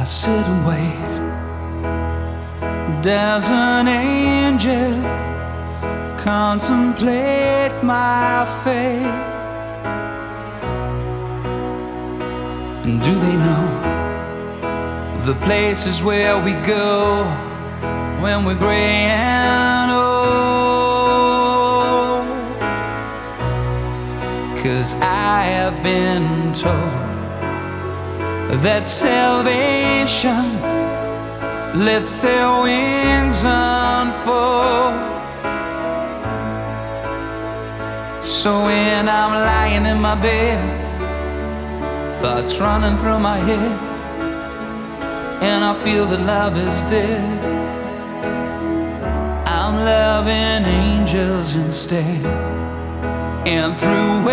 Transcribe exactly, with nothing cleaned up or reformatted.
sit and wait. Does an angel contemplate my fate? And do they know the places where we go when we're gray and old? 'Cause I have been told that salvation lets their wings unfold. So when I'm lying in my bed, thoughts running through my head, and I feel that love is dead, I'm loving angels instead. And through